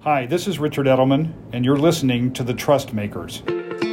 Hi, this is Richard Edelman, and you're listening to The Trust Makers.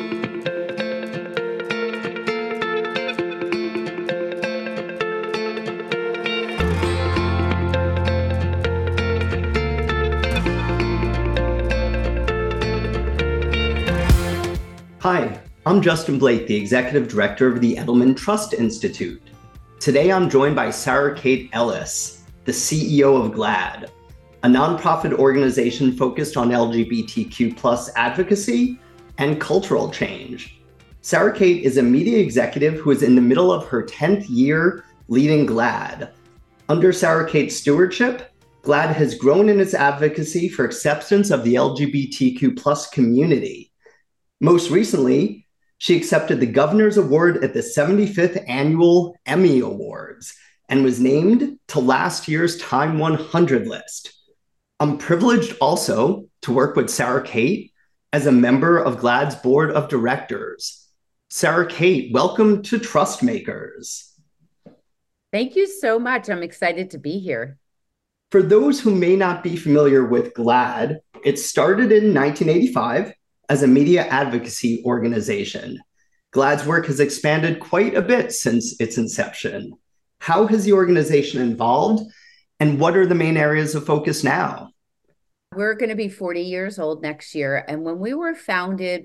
Hi, I'm Justin Blake, the Executive Director of the Edelman Trust Institute. Today I'm joined by Sarah Kate Ellis, the CEO of GLAAD, a nonprofit organization focused on LGBTQ+ advocacy and cultural change. Sarah Kate is a media executive who is in the middle of her 10th year leading GLAAD. Under Sarah Kate's stewardship, GLAAD has grown in its advocacy for acceptance of the LGBTQ+ community. Most recently, she accepted the Governor's Award at the 75th Annual Emmy Awards and was named to last year's Time 100 list. I'm privileged also to work with Sarah Kate as a member of GLAAD's board of directors. Sarah Kate, welcome to Trust Makers. Thank you so much. I'm excited to be here. For those who may not be familiar with GLAAD, it started in 1985 as a media advocacy organization. GLAAD's work has expanded quite a bit since its inception. How has the organization evolved, and what are the main areas of focus now? We're going to be 40 years old next year. And when we were founded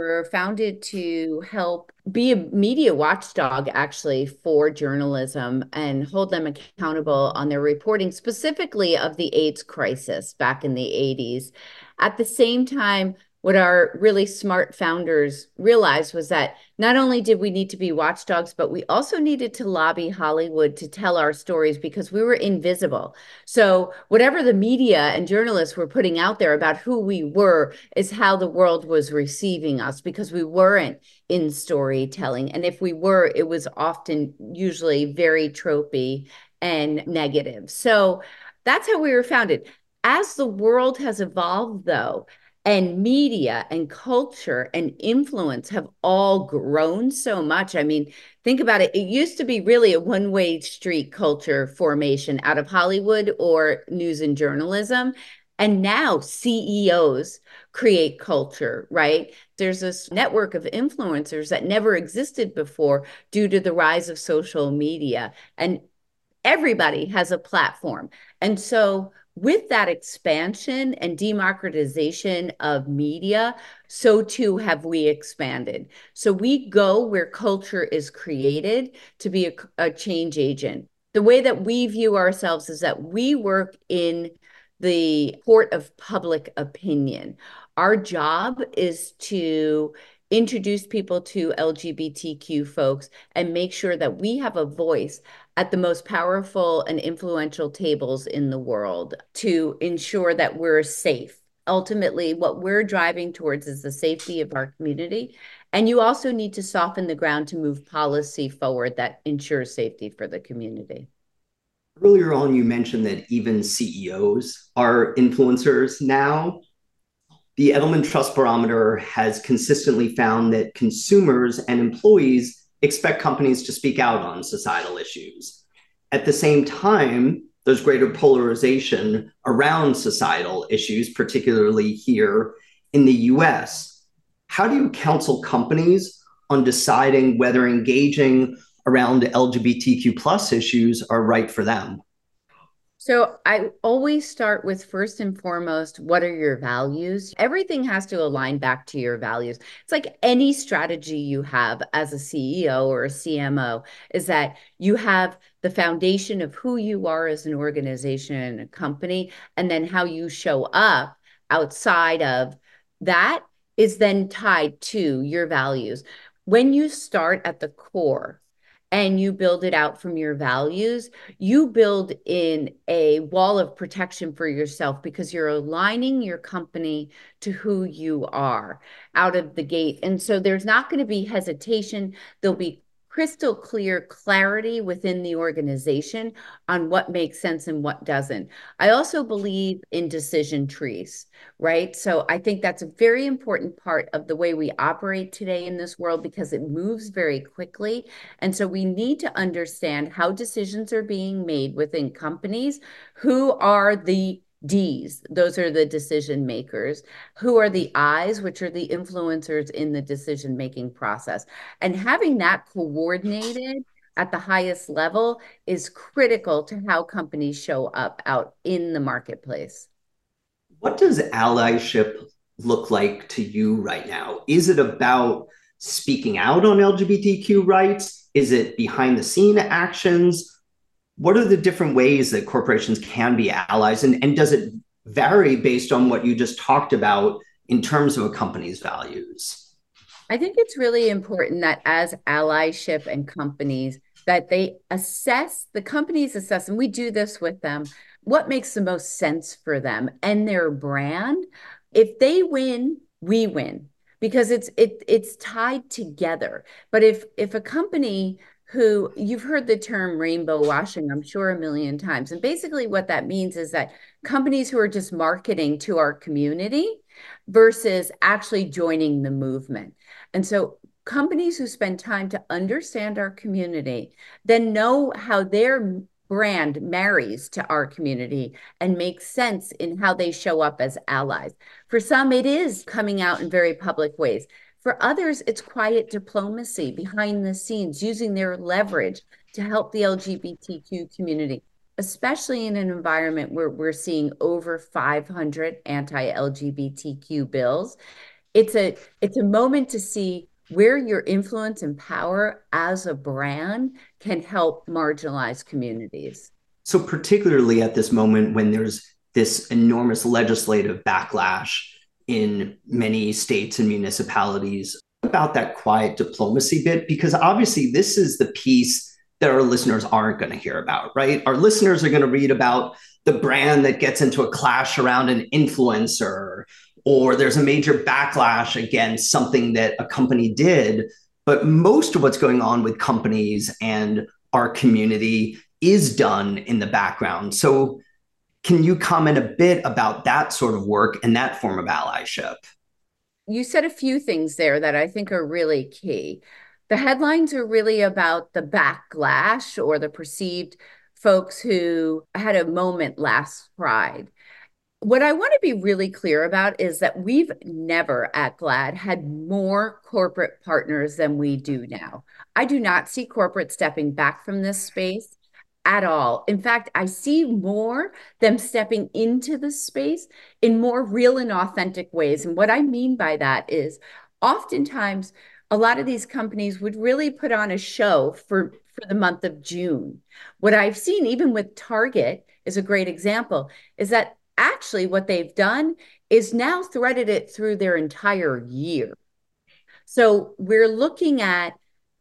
to help be a media watchdog, actually, for journalism and hold them accountable on their reporting, specifically of the AIDS crisis back in the 80s. At the same time, what our really smart founders realized was that not only did we need to be watchdogs, but we also needed to lobby Hollywood to tell our stories because we were invisible. So whatever the media and journalists were putting out there about who we were is how the world was receiving us, because we weren't in storytelling. And if we were, it was often usually very tropey and negative. So that's how we were founded. As the world has evolved, though, and media and culture and influence have all grown so much. I mean, think about it. It used to be really a one-way street culture formation out of Hollywood or news and journalism. And now CEOs create culture, right? There's this network of influencers that never existed before due to the rise of social media. And everybody has a platform. And so with that expansion and democratization of media, so too have we expanded. So we go where culture is created to be a change agent. The way that we view ourselves is that we work in the court of public opinion. Our job is to introduce people to LGBTQ folks and make sure that we have a voice at the most powerful and influential tables in the world to ensure that we're safe. Ultimately, what we're driving towards is the safety of our community. And you also need to soften the ground to move policy forward that ensures safety for the community. Earlier on, you mentioned that even CEOs are influencers now. The Edelman Trust Barometer has consistently found that consumers and employees expect companies to speak out on societal issues. At the same time, there's greater polarization around societal issues, particularly here in the US. How do you counsel companies on deciding whether engaging around LGBTQ+ issues are right for them? So I always start with, first and foremost, what are your values? Everything has to align back to your values. It's like any strategy you have as a CEO or a CMO is that you have the foundation of who you are as an organization and a company, and then how you show up outside of that is then tied to your values. When you start at the core and you build it out from your values, you build in a wall of protection for yourself because you're aligning your company to who you are out of the gate. And so there's not going to be hesitation. There'll be crystal clear clarity within the organization on what makes sense and what doesn't. I also believe in decision trees, right? So I think that's a very important part of the way we operate today in this world because it moves very quickly. And so we need to understand how decisions are being made within companies, who are the Ds, those are the decision makers. Who are the Is, which are the influencers in the decision making process. And having that coordinated at the highest level is critical to how companies show up out in the marketplace. What does allyship look like to you right now? Is it about speaking out on LGBTQ rights? Is it behind the scene actions? What are the different ways that corporations can be allies? And does it vary based on what you just talked about in terms of a company's values? I think it's really important that as allyship and companies, that the companies assess, and we do this with them, what makes the most sense for them and their brand. If they win, we win because it's tied together. But if a company who you've heard the term rainbow washing, I'm sure a million times. And basically what that means is that companies who are just marketing to our community versus actually joining the movement. And so companies who spend time to understand our community, then know how their brand marries to our community and makes sense in how they show up as allies. For some, it is coming out in very public ways. For others, it's quiet diplomacy behind the scenes, using their leverage to help the LGBTQ community, especially in an environment where we're seeing over 500 anti-LGBTQ bills. It's a moment to see where your influence and power as a brand can help marginalized communities. So, particularly at this moment when there's this enormous legislative backlash in many states and municipalities, about that quiet diplomacy bit, because obviously this is the piece that our listeners aren't going to hear about, right? Our listeners are going to read about the brand that gets into a clash around an influencer, or there's a major backlash against something that a company did. But most of what's going on with companies and our community is done in the background. So can you comment a bit about that sort of work and that form of allyship? You said a few things there that I think are really key. The headlines are really about the backlash or the perceived folks who had a moment last Pride. What I want to be really clear about is that we've never at GLAAD had more corporate partners than we do now. I do not see corporate stepping back from this space at all. In fact, I see more them stepping into the space in more real and authentic ways. And what I mean by that is oftentimes a lot of these companies would really put on a show for the month of June. What I've seen, even with Target, is a great example, is that actually what they've done is now threaded it through their entire year. So we're looking at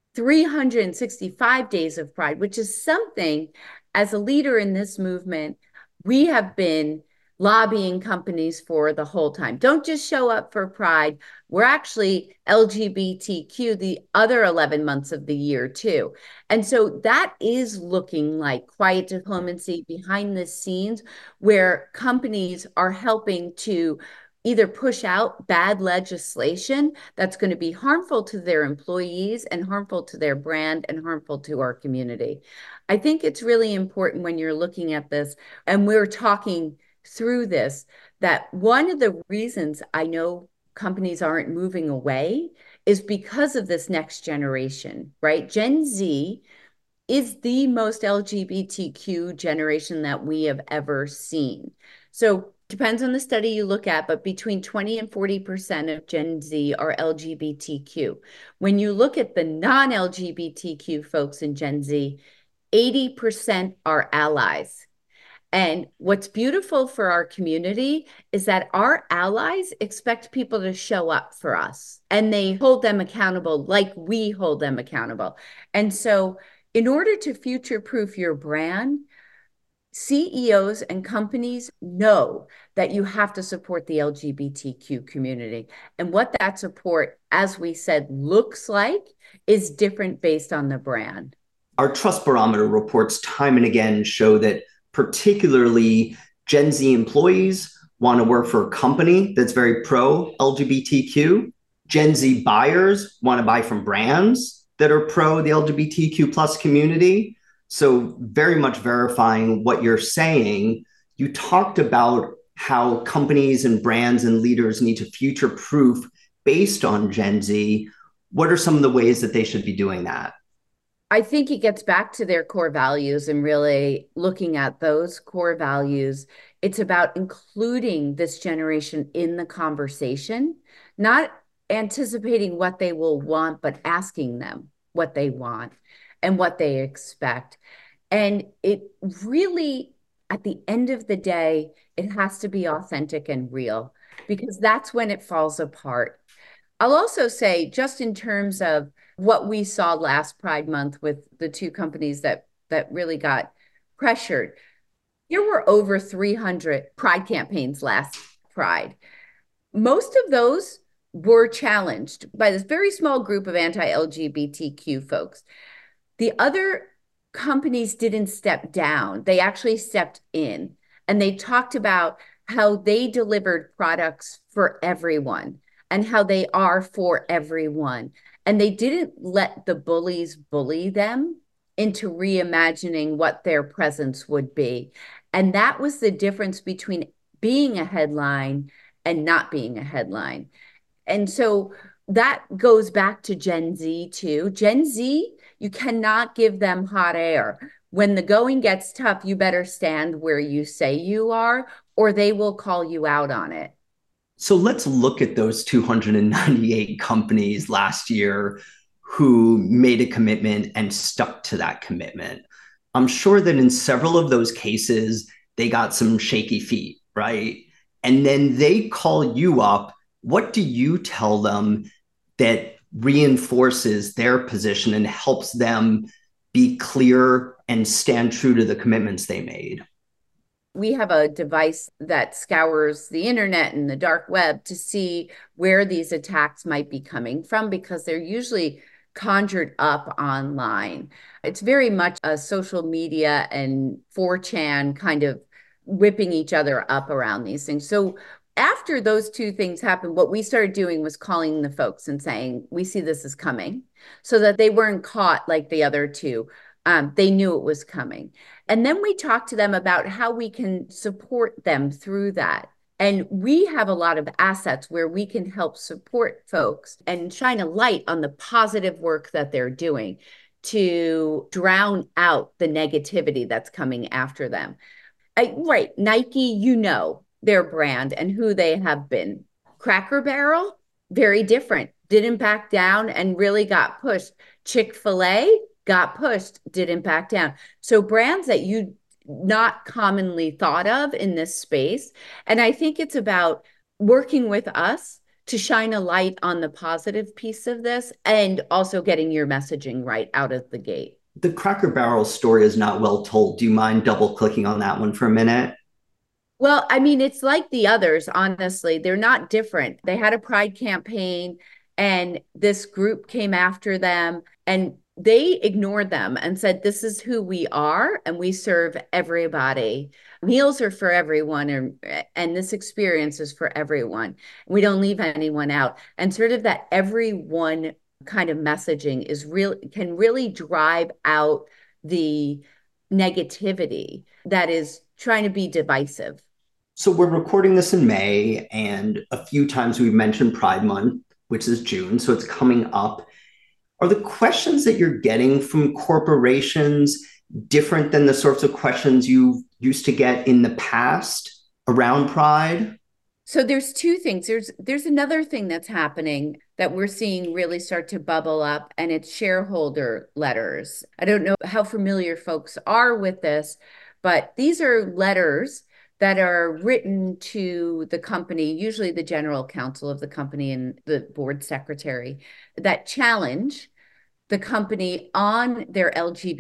365 days of Pride, which is something as a leader in this movement, we have been lobbying companies for the whole time. Don't just show up for Pride. We're actually LGBTQ the other 11 months of the year too. And so that is looking like quiet diplomacy behind the scenes where companies are helping to either push out bad legislation that's going to be harmful to their employees and harmful to their brand and harmful to our community. I think it's really important when you're looking at this and we're talking through this, that one of the reasons I know companies aren't moving away is because of this next generation, right? Gen Z is the most LGBTQ generation that we have ever seen. So depends on the study you look at, but between 20 and 40% of Gen Z are LGBTQ. When you look at the non-LGBTQ folks in Gen Z, 80% are allies. And what's beautiful for our community is that our allies expect people to show up for us and they hold them accountable like we hold them accountable. And so in order to future-proof your brand, CEOs and companies know that you have to support the LGBTQ community. And what that support, as we said, looks like is different based on the brand. Our Trust Barometer reports time and again show that particularly Gen Z employees want to work for a company that's very pro-LGBTQ. Gen Z buyers want to buy from brands that are pro the LGBTQ plus community. So very much verifying what you're saying, You talked about how companies and brands and leaders need to future proof based on Gen Z. What are some of the ways that they should be doing that? I think it gets back to their core values and really looking at those core values. It's about including this generation in the conversation, not anticipating what they will want, but asking them what they want and what they expect. And it really, at the end of the day, it has to be authentic and real because that's when it falls apart. I'll also say, just in terms of what we saw last Pride Month with the two companies that really got pressured, there were over 300 Pride campaigns last Pride. Most of those were challenged by this very small group of anti-LGBTQ folks. The other companies didn't step down. They actually stepped in and they talked about how they delivered products for everyone and how they are for everyone. And they didn't let the bullies bully them into reimagining what their presence would be. And that was the difference between being a headline and not being a headline. And so that goes back to Gen Z too. Gen Z, you cannot give them hot air. When the going gets tough, you better stand where you say you are, or they will call you out on it. So let's look at those 298 companies last year who made a commitment and stuck to that commitment. I'm sure that in several of those cases, they got some shaky feet, right? And then they call you up. What do you tell them that reinforces their position and helps them be clear and stand true to the commitments they made? We have a device that scours the internet and the dark web to see where these attacks might be coming from because they're usually conjured up online. It's very much a social media and 4chan kind of whipping each other up around these things. So after those two things happened, what we started doing was calling the folks and saying, we see this is coming, so that they weren't caught like the other two. They knew it was coming. And then we talked to them about how we can support them through that. And we have a lot of assets where we can help support folks and shine a light on the positive work that they're doing to drown out the negativity that's coming after them. Right. Nike, you know, their brand and who they have been. Cracker Barrel, very different, didn't back down and really got pushed. Chick-fil-A got pushed, didn't back down. So brands that you not commonly thought of in this space. And I think it's about working with us to shine a light on the positive piece of this and also getting your messaging right out of the gate. The Cracker Barrel story is not well told. Do you mind double clicking on that one for a minute? Well, I mean, it's like the others, honestly. They're not different. They had a pride campaign and this group came after them and they ignored them and said, this is who we are and we serve everybody. Meals are for everyone and this experience is for everyone. We don't leave anyone out. And sort of that everyone kind of messaging is real, can really drive out the negativity that is trying to be divisive. So we're recording this in May, and a few times we've mentioned Pride Month, which is June, so it's coming up. Are the questions that you're getting from corporations different than the sorts of questions you used to get in the past around Pride? So there's two things. There's another thing that's happening that we're seeing really start to bubble up, and it's shareholder letters. I don't know how familiar folks are with this, but these are letters that are written to the company, usually the general counsel of the company and the board secretary, that challenge the company on their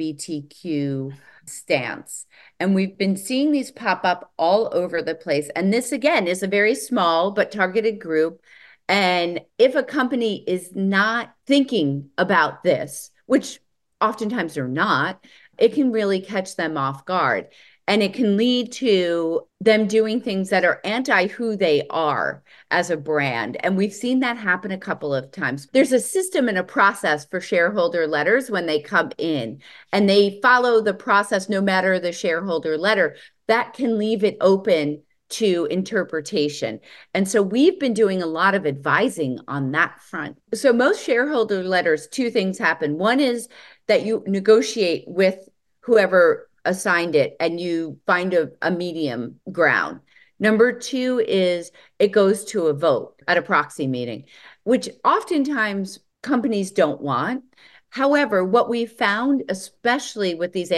LGBTQ stance. And we've been seeing these pop up all over the place. And this, again, is a very small but targeted group. And if a company is not thinking about this, which oftentimes they're not, it can really catch them off guard. And it can lead to them doing things that are anti who they are as a brand. And we've seen that happen a couple of times. There's a system and a process for shareholder letters when they come in, and they follow the process no matter the shareholder letter. that can leave it open to interpretation. And so we've been doing a lot of advising on that front. So most shareholder letters, two things happen. One is that you negotiate with whoever assigned it and you find a medium ground. Number two is it goes to a vote at a proxy meeting, which oftentimes companies don't want. However, what we found, especially with these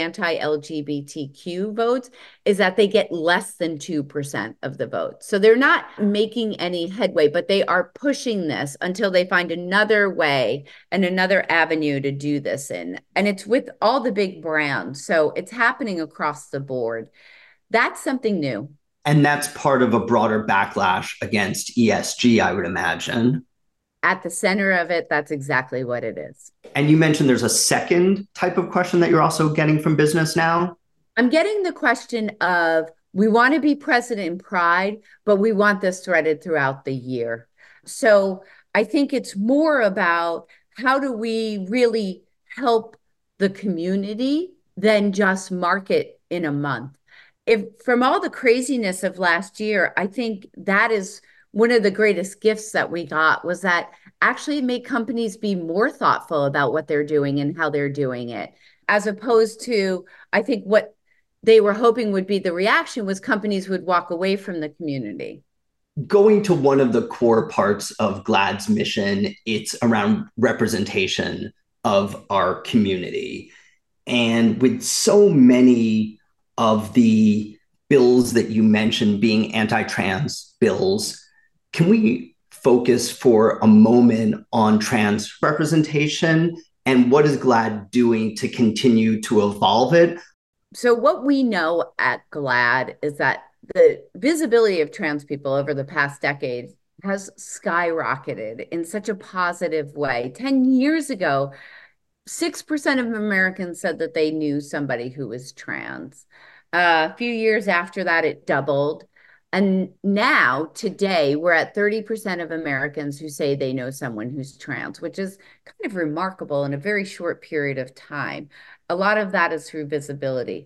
anti-LGBTQ votes, is that they get less than 2% of the vote. So they're not making any headway, but they are pushing this until they find another way and another avenue to do this in. And it's with all the big brands. So it's happening across the board. That's something new. And that's part of a broader backlash against ESG, I would imagine. At the center of it, that's exactly what it is. And you mentioned there's a second type of question that you're also getting from business now. I'm getting the question of, we want to be present in Pride, but we want this threaded throughout the year. So I think it's more about how do we really help the community than just market in a month. If from all the craziness of last year, I think that is one of the greatest gifts that we got, was that actually made companies be more thoughtful about what they're doing and how they're doing it, as opposed to, I think what they were hoping would be the reaction was companies would walk away from the community. Going to one of the core parts of GLAAD's mission, it's around representation of our community. And with so many of the bills that you mentioned being anti-trans bills, can we focus for a moment on trans representation and what is GLAAD doing to continue to evolve it? So what we know at GLAAD is that the visibility of trans people over the past decade has skyrocketed in such a positive way. 10 years ago, 6% of Americans said that they knew somebody who was trans. A few years after that, it doubled. And now, today, we're at 30% of Americans who say they know someone who's trans, which is kind of remarkable in a very short period of time. A lot of that is through visibility.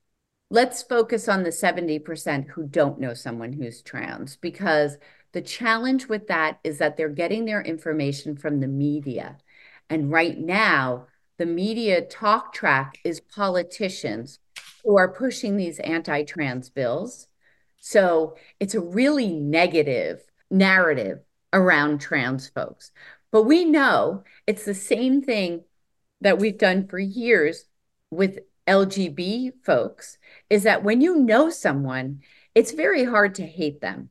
Let's focus on the 70% who don't know someone who's trans, because the challenge with that is that they're getting their information from the media. And right now, the media talk track is politicians who are pushing these anti-trans bills. So it's a really negative narrative around trans folks. But we know it's the same thing that we've done for years with LGB folks, is that when you know someone, it's very hard to hate them.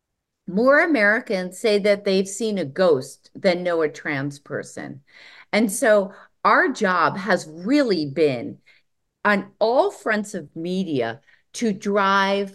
More Americans say that they've seen a ghost than know a trans person. And so our job has really been on all fronts of media to drive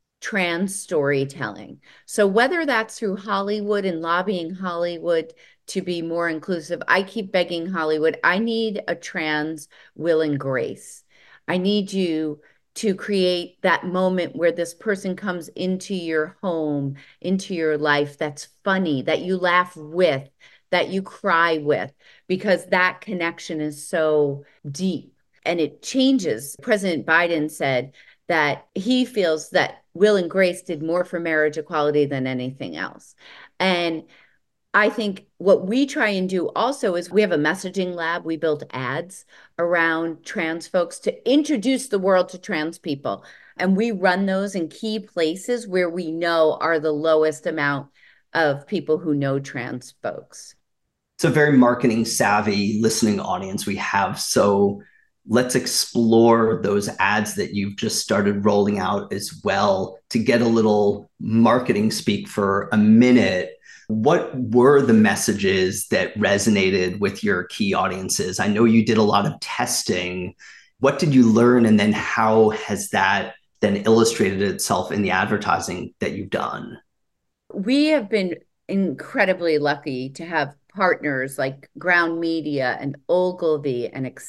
trans storytelling. So whether that's through Hollywood and lobbying Hollywood to be more inclusive, I keep begging Hollywood, I need a trans Will and Grace. I need you to create that moment where this person comes into your home, into your life, that's funny, that you laugh with, that you cry with, because that connection is so deep and it changes. President Biden said that he feels that Will and Grace did more for marriage equality than anything else. And I think what we try and do also is we have a messaging lab. We build ads around trans folks to introduce the world to trans people. And we run those in key places where we know are the lowest amount of people who know trans folks. It's a very marketing savvy listening audience we have. So let's explore those ads that you've just started rolling out as well to get a little marketing speak for a minute. What were the messages that resonated with your key audiences? I know you did a lot of testing. What did you learn? And then how has that then illustrated itself in the advertising that you've done? We have been incredibly lucky to have partners like Ground Media and Ogilvy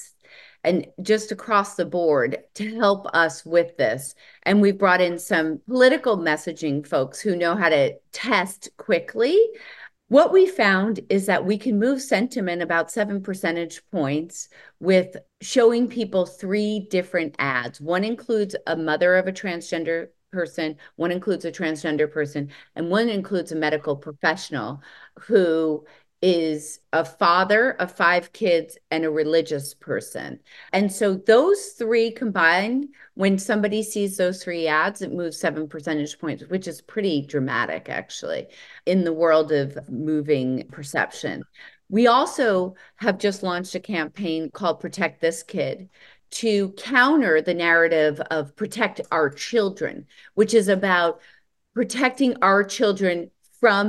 and just across the board to help us with this. And we've brought in some political messaging folks who know how to test quickly. What we found is that we can move sentiment about 7 percentage points with showing people 3 different ads. One includes a mother of a transgender person, one includes a transgender person, and one includes a medical professional who is a father of 5 kids and a religious person. And so those 3 combined, when somebody sees those 3 ads, it moves 7 percentage points, which is pretty dramatic, actually, in the world of moving perception. We also have just launched a campaign called Protect This Kid to counter the narrative of protect our children, which is about protecting our children from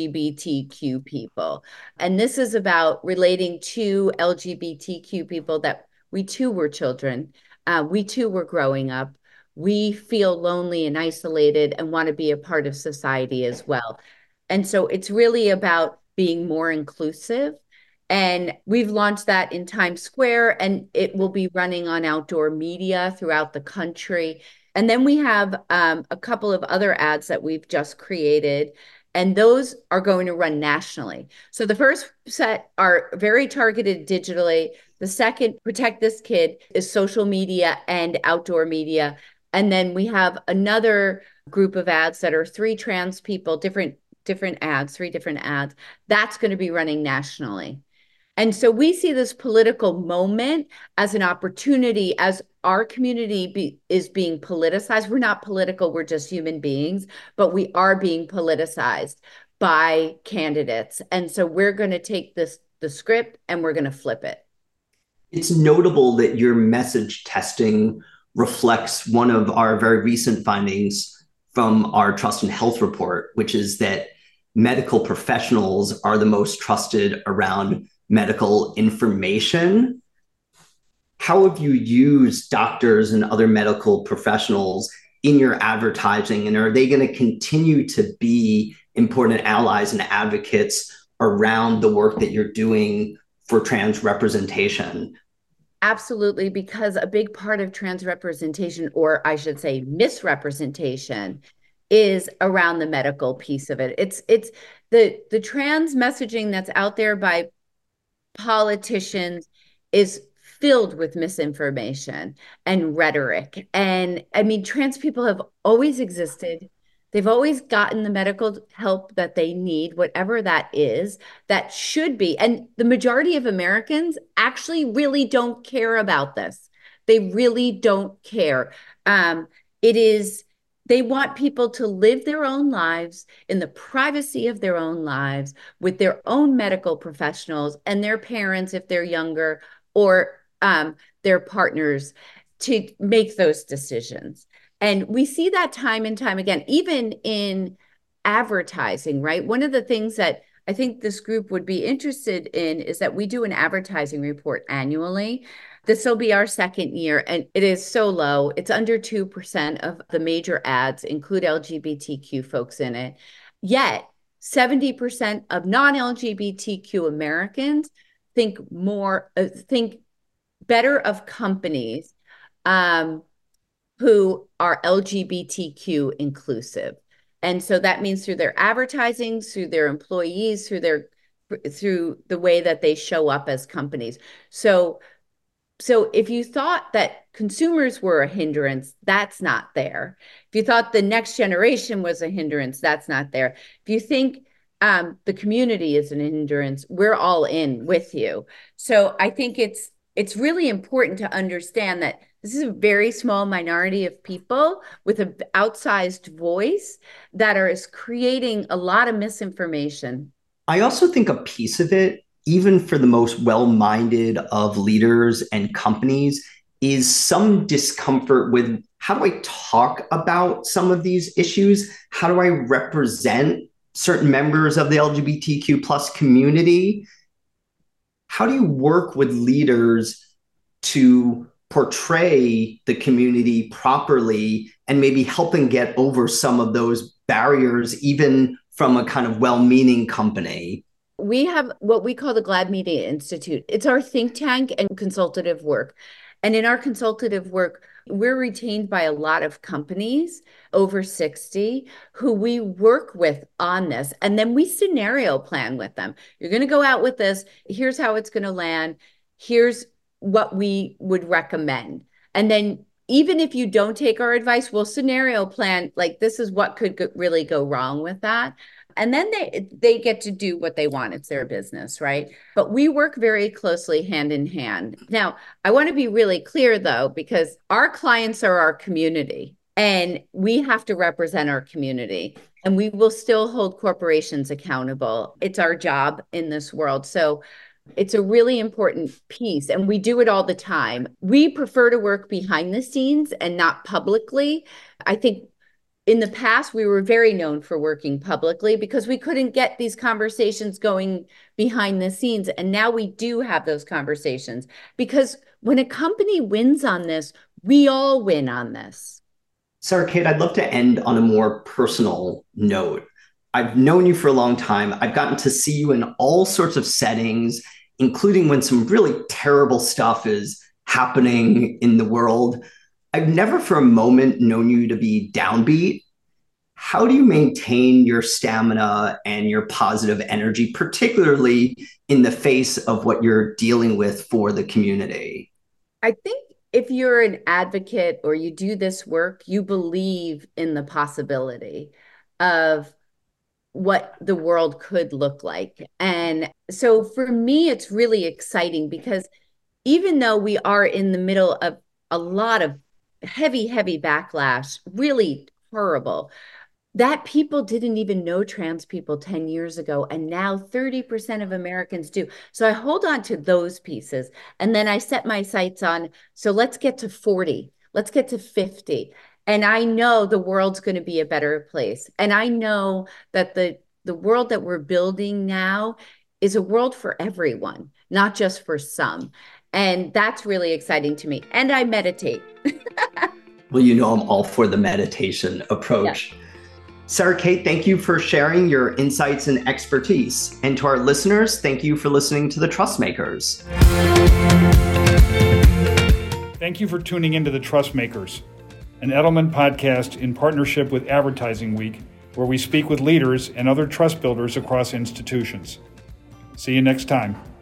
LGBTQ people. And this is about relating to LGBTQ people that we too were children. We too were growing up. We feel lonely and isolated and want to be a part of society as well. And so it's really about being more inclusive. And we've launched that in Times Square, and it will be running on outdoor media throughout the country. And then we have a couple of other ads that we've just created, and those are going to run nationally. So the first set are very targeted digitally. The second, Protect This Kid, is social media and outdoor media. And then we have another group of ads that are 3 trans people, different ads, 3 different ads. That's going to be running nationally. And so we see this political moment as an opportunity as our community is being politicized. We're not political, we're just human beings, but we are being politicized by candidates. And so we're going to take the script, and we're going to flip it. It's notable that your message testing reflects one of our very recent findings from our Trust in Health report, which is that medical professionals are the most trusted around medical information. How have you used doctors and other medical professionals in your advertising, and are they going to continue to be important allies and advocates around the work that you're doing for trans representation? Absolutely, because a big part of trans representation, or I should say misrepresentation, is around the medical piece of it. It's the trans messaging that's out there by politicians is filled with misinformation and rhetoric. And I mean, trans people have always existed. They've always gotten the medical help that they need, whatever that is, that should be. And the majority of Americans actually really don't care about this. They really don't care. It is, they want people to live their own lives in the privacy of their own lives with their own medical professionals and their parents, if they're younger, or their partners, to make those decisions. And we see that time and time again, even in advertising, right? One of the things that I think this group would be interested in is that we do an advertising report annually. This will be our second year, and it is so low. It's under 2% of the major ads include LGBTQ folks in it. Yet 70% of non-LGBTQ Americans think better of companies who are LGBTQ inclusive. And so that means through their advertising, through their employees, through the way that they show up as companies. So if you thought that consumers were a hindrance, that's not there. If you thought the next generation was a hindrance, that's not there. If you think the community is an hindrance, we're all in with you. So I think it's really important to understand that this is a very small minority of people with an outsized voice that is creating a lot of misinformation. I also think a piece of it, even for the most well-minded of leaders and companies, is some discomfort with how do I talk about some of these issues? How do I represent certain members of the LGBTQ plus community? How do you work with leaders to portray the community properly and maybe helping get over some of those barriers, even from a kind of well-meaning company? We have what we call the GLAAD Media Institute. It's our think tank and consultative work. And in our consultative work, we're retained by a lot of companies over 60 who we work with on this. And then we scenario plan with them. You're going to go out with this. Here's how it's going to land. Here's what we would recommend. And then even if you don't take our advice, we'll scenario plan, like this is what could really go wrong with that. And then they get to do what they want. It's their business, right? But we work very closely hand in hand. Now, I want to be really clear though, because our clients are our community and we have to represent our community, and we will still hold corporations accountable. It's our job in this world. So it's a really important piece, and we do it all the time. We prefer to work behind the scenes and not publicly. I think in the past, we were very known for working publicly because we couldn't get these conversations going behind the scenes. And now we do have those conversations, because when a company wins on this, we all win on this. Sarah Kate, I'd love to end on a more personal note. I've known you for a long time. I've gotten to see you in all sorts of settings, including when some really terrible stuff is happening in the world. I've never for a moment known you to be downbeat. How do you maintain your stamina and your positive energy, particularly in the face of what you're dealing with for the community? I think if you're an advocate or you do this work, you believe in the possibility of what the world could look like. And so for me, it's really exciting because even though we are in the middle of a lot of heavy backlash, really horrible, that people didn't even know trans people 10 years ago. And now 30% of Americans do. So I hold on to those pieces. And then I set my sights on, so let's get to 40, let's get to 50. And I know the world's going to be a better place. And I know that the world that we're building now is a world for everyone, not just for some. And that's really exciting to me. And I meditate. Well, you know, I'm all for the meditation approach. Yeah. Sarah Kate, thank you for sharing your insights and expertise. And to our listeners, thank you for listening to The Trust Makers. Thank you for tuning into The Trust Makers, an Edelman podcast in partnership with Advertising Week, where we speak with leaders and other trust builders across institutions. See you next time.